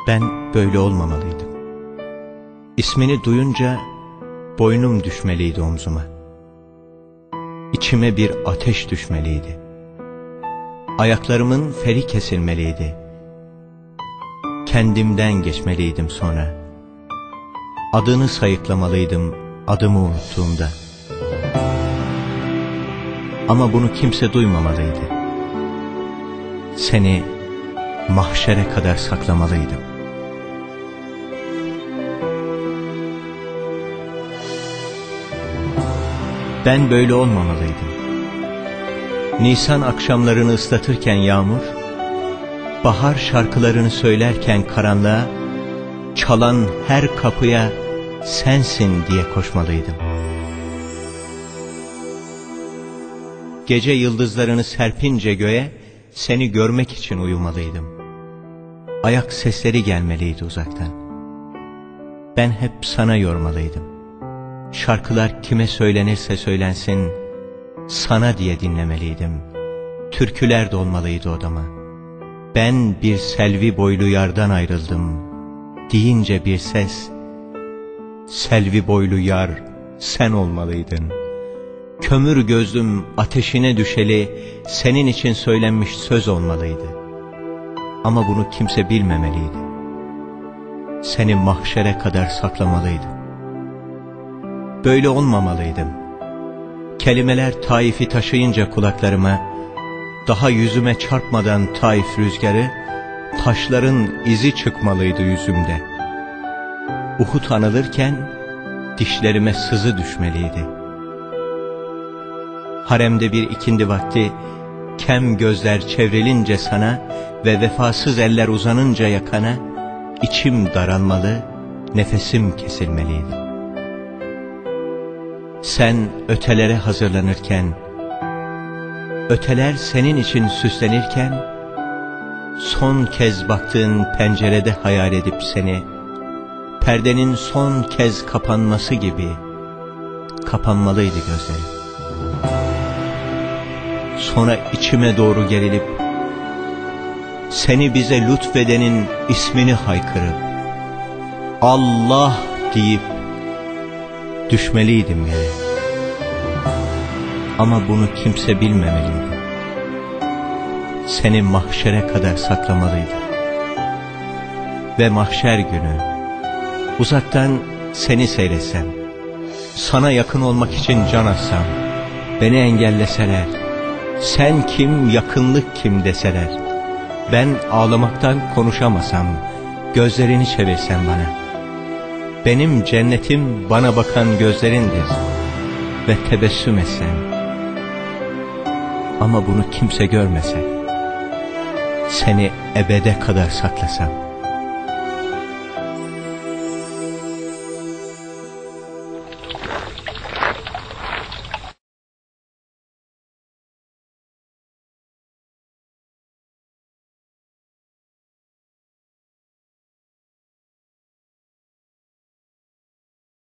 Ben böyle olmamalıydım. İsmini duyunca boynum düşmeliydi omzuma. İçime bir ateş düşmeliydi. Ayaklarımın feri kesilmeliydi. Kendimden geçmeliydim sonra. Adını sayıklamalıydım adımı unuttuğumda. Ama bunu kimse duymamalıydı. Seni mahşere kadar saklamalıydım. Ben böyle olmamalıydım. Nisan akşamlarını ıslatırken yağmur, bahar şarkılarını söylerken karanlığa, çalan her kapıya sensin diye koşmalıydım. Gece yıldızlarını serpince göğe, seni görmek için uyumalıydım. Ayak sesleri gelmeliydi uzaktan. Ben hep sana yormalıydım. Şarkılar kime söylenirse söylensin, sana diye dinlemeliydim. Türküler dolmalıydı odama. Ben bir selvi boylu yardan ayrıldım deyince bir ses, selvi boylu yar sen olmalıydın. Kömür gözlüm ateşine düşeli senin için söylenmiş söz olmalıydı. Ama bunu kimse bilmemeliydi. Seni mahşere kadar saklamalıydım. Böyle olmamalıydım. Kelimeler Taif'i taşıyınca kulaklarıma, daha yüzüme çarpmadan Taif rüzgarı, taşların izi çıkmalıydı yüzümde. Uhud anılırken dişlerime sızı düşmeliydi. Haremde bir ikindi vakti, kem gözler çevrilince sana ve vefasız eller uzanınca yakana, içim daralmalı, nefesim kesilmeliydi. Sen ötelere hazırlanırken, öteler senin için süslenirken, son kez baktığın pencerede hayal edip seni, perdenin son kez kapanması gibi kapanmalıydı gözlerim. Sonra içime doğru gerilip, seni bize lütfedenin ismini haykırıp, Allah deyip düşmeliydim yere. Ama bunu kimse bilmemeliydi. Seni mahşere kadar saklamalıydım. Ve mahşer günü, uzaktan seni seyretsem, sana yakın olmak için can atsam, beni engelleseler, sen kim, yakınlık kim deseler, ben ağlamaktan konuşamasam, gözlerini çevirsen bana, benim cennetim bana bakan gözlerindir ve tebessüm etsen, ama bunu kimse görmese, seni ebede kadar saklasam.